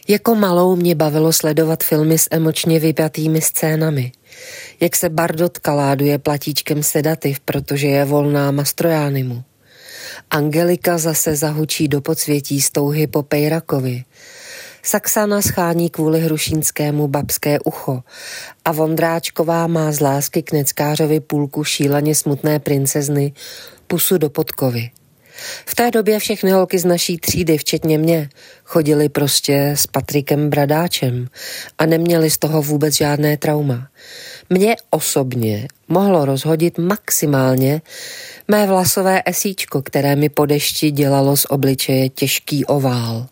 Jako malou mě bavilo sledovat filmy s emočně vypjatými scénami. Jak se Bardotka láduje platíčkem sedativ, protože je volná Mastrojánimu. Angelika zase zahučí do podsvětí z touhy po Pejrakovi. Saxana schání kvůli Hrušínskému babské ucho a Vondráčková má z lásky k neckářovi půlku šíleně smutné princezny pusu do podkovy. V té době všechny holky z naší třídy, včetně mě, chodily prostě s Patrikem Bradáčem a neměly z toho vůbec žádné trauma. Mě osobně mohlo rozhodit maximálně mé vlasové esíčko, které mi po dešti dělalo z obličeje těžký ovál.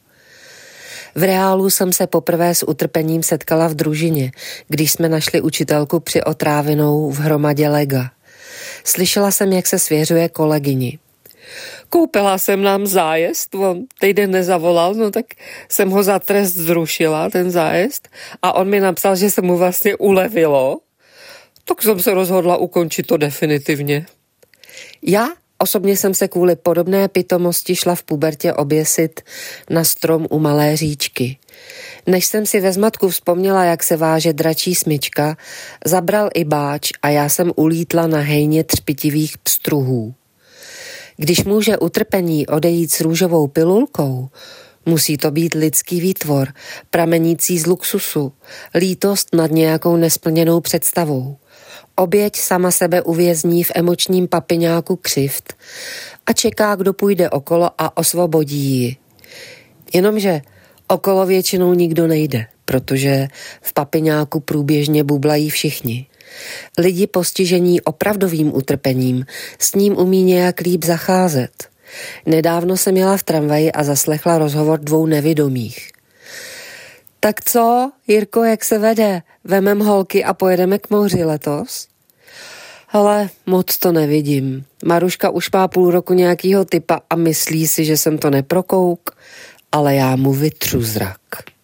V reálu jsem se poprvé s utrpením setkala v družině, když jsme našli učitelku při otrávinou v hromadě lega. Slyšela jsem, jak se svěřuje kolegyni. Koupila jsem nám zájezd, on týden nezavolal, no tak jsem ho za trest zrušila, ten zájezd, a on mi napsal, že se mu vlastně ulevilo, tak jsem se rozhodla ukončit to definitivně. Já osobně jsem se kvůli podobné pitomosti šla v pubertě oběsit na strom u malé říčky. Než jsem si ve zmatku vzpomněla, jak se váže dračí smyčka, zabral i báč a já jsem ulítla na hejně třpitivých pstruhů. Když může utrpení odejít s růžovou pilulkou, musí to být lidský výtvor, pramenící z luxusu, lítost nad nějakou nesplněnou představou. Oběť sama sebe uvězní v emočním papiňáku křivd a čeká, kdo půjde okolo a osvobodí ji. Jenomže okolo většinou nikdo nejde, protože v papiňáku průběžně bublají všichni. Lidi postižení opravdovým utrpením s ním umí nějak líp zacházet. Nedávno jsem jela v tramvaji a zaslechla rozhovor dvou nevidomých. Tak co, Jirko, jak se vede? Vemem holky a pojedeme k moři letos? Hele, moc to nevidím. Maruška už má půl roku nějakýho typa a myslí si, že jsem to neprokouk, ale já mu vytřu zrak.